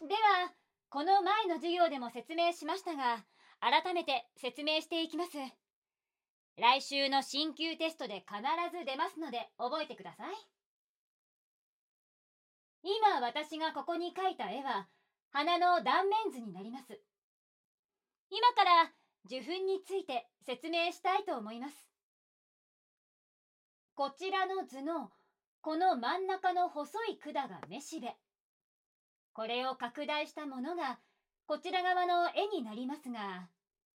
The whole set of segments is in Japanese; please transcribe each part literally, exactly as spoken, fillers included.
では、この前の授業でも説明しましたが、改めて説明していきます。来週の進級テストで必ず出ますので覚えてください。今私がここに描いた絵は花の断面図になります。今から受粉について説明したいと思います。こちらの図のこの真ん中の細い管がめしべ。これを拡大したものがこちら側の絵になりますが、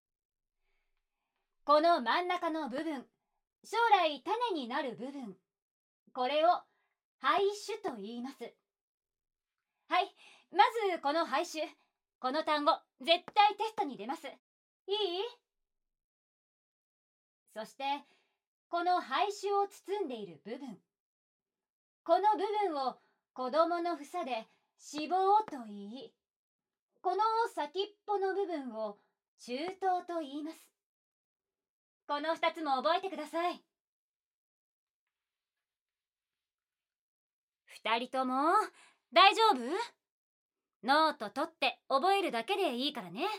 この真ん中の部分、将来種になる部分、これを胚種と言います。はい、まずこの胚種、この単語絶対テストに出ます。いい？そしてこの胚種を包んでいる部分、この部分を子供の房で子房と言い、この先っぽの部分を中頭と言います。この二つも覚えてください。二人とも大丈夫？ノート取って覚えるだけでいいからね。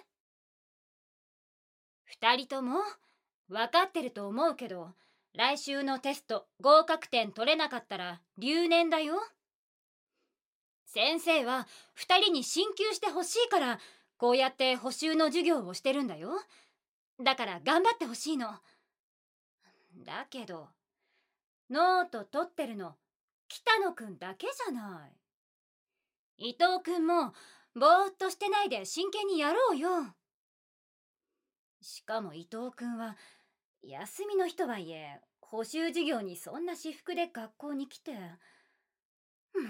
二人とも分かってると思うけど、来週のテスト合格点取れなかったら留年だよ。先生は二人に進級してほしいからこうやって補習の授業をしてるんだよ。だから頑張ってほしいの。だけどノート取ってるの北野くんだけじゃない。伊藤くんもぼーっとしてないで真剣にやろうよ。しかも伊藤くんは休みの日とはいえ補習授業にそんな私服で学校に来て、もう。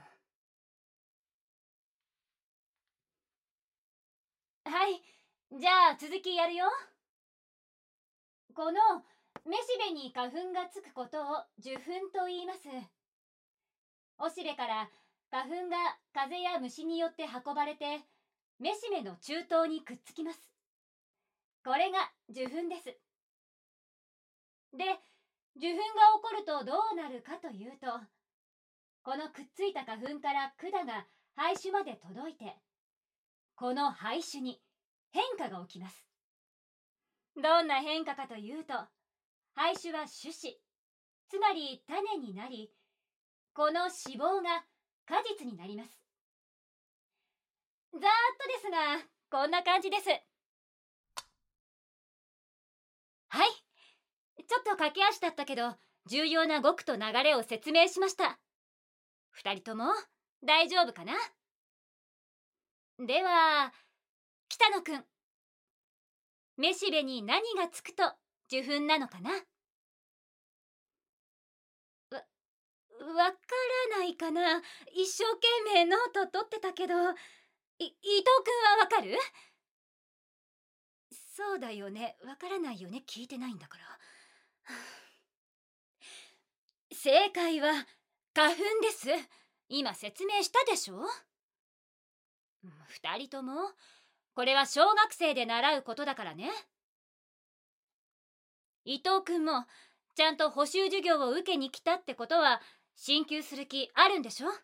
はい、じゃあ続きやるよ。このめしべに花粉がつくことを受粉と言います。おしべから花粉が風や虫によって運ばれてめしべの中頭にくっつきます。これが受粉です。で、受粉が起こるとどうなるかというと、このくっついた花粉から管が胚種まで届いて、この胚種に変化が起きます。どんな変化かというと、胚種は種子、つまり種になり、この子房が果実になります。ざーっとですが、こんな感じです。はい、ちょっと駆け足だったけど、重要な語句と流れを説明しました。二人とも大丈夫かな？では、北野くん。めしべに何がつくと受粉なのかな？わ、わからないかな。一生懸命ノート取ってたけど、い、伊藤くんはわかる？そうだよね、わからないよね、聞いてないんだから。正解は花粉です。今説明したでしょ。二人ともこれは小学生で習うことだからね。伊藤くんもちゃんと補習授業を受けに来たってことは進級する気あるんでしょ。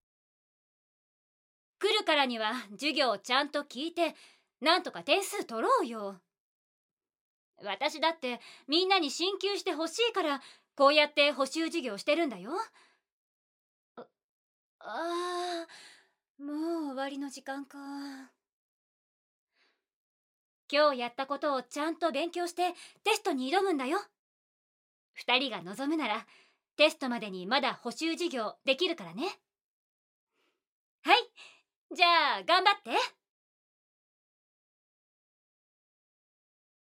来るからには授業をちゃんと聞いてなんとか点数取ろうよ。私だってみんなに進級してほしいからこうやって補習授業してるんだよ。あ、あー、もう終わりの時間か。今日やったことをちゃんと勉強してテストに挑むんだよ。二人が望むならテストまでにまだ補習授業できるからね。はい、じゃあ頑張って。